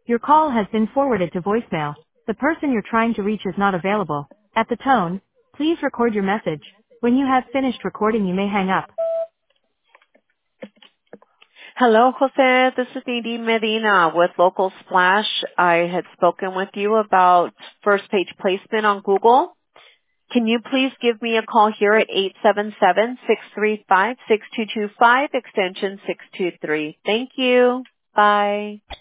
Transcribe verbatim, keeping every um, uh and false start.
Your call has been forwarded to voicemail. The person you're trying to reach is not available. At the tone, please record your message. When you have finished recording, you may hang up. Hello, Jose. This is Nadine Medina with Local Splash. I had spoken with you about first page placement on Google. Can you please give me a call here at eight seven seven, six three five, six two two five, extension six two three. Thank you. Bye.